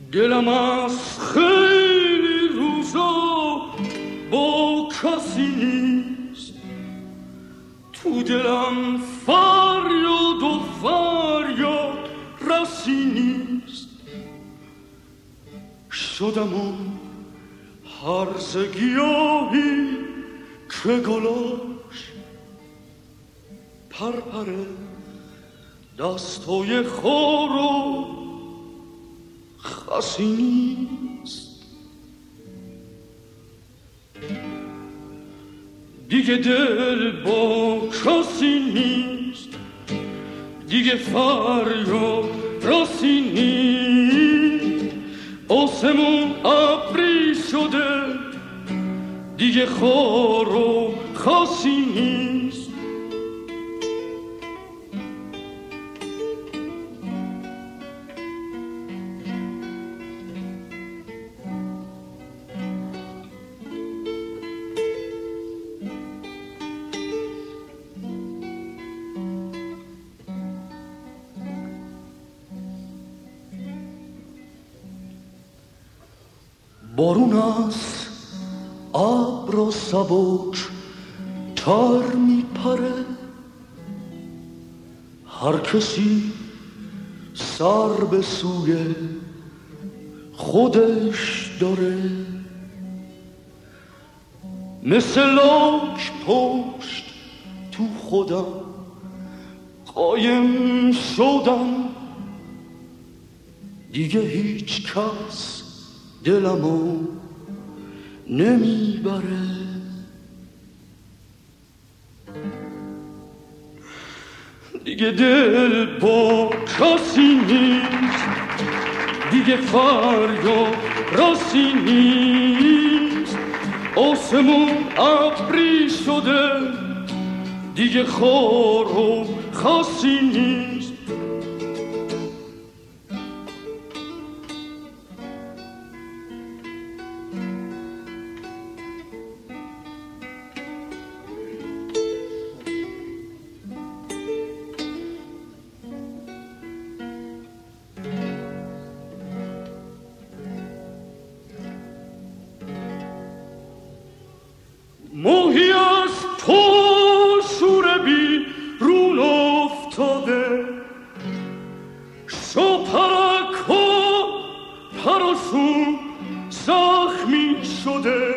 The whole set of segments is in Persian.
دلم از خیلی روزا با کسی نیست، تو دلم فریاد و فریاد رسی نیست. شدم اون هرزه گیاهی که گلاش پرپره دستای خار و خسی نیست. دیگه دل با کسی نیست، دیگه فریاد راسی نیست. آسمون ابری شده، دیگه خار و خسی نیست. بارون از ابر و سبک تر میپره، هر کسی سر به سوی خودش داره. مثل لاک پشت تو خودم قایم شدم، دیگه هیچ کس دلمو نمیبره. دیگه دل با کسی نیست، دیگه فریاد راسی نیست. آسمون ابری شده، دیگه خار و خسی نیست. ماهی از پا شور بیرون افتاده، شاپرک ها پراشون زخمی شده.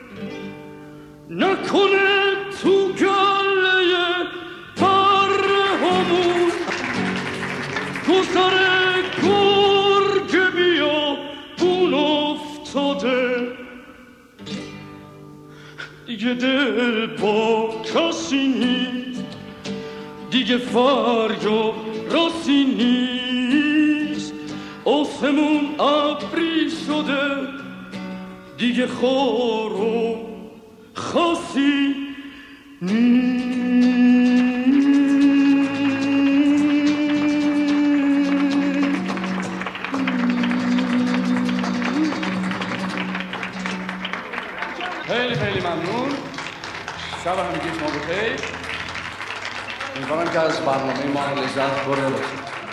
نکنه تو گله بره همون گذر گرگ بیا بون افتاده. دیگه دل با کسی نیست، دیگه فریاد راسی نیست. آسمون ابری شده، دیگه خار و خسی نیست. خیلی ممنون. شب همگی شما بخیر. امیدوارم که از برنامه ما لذت برده باشید.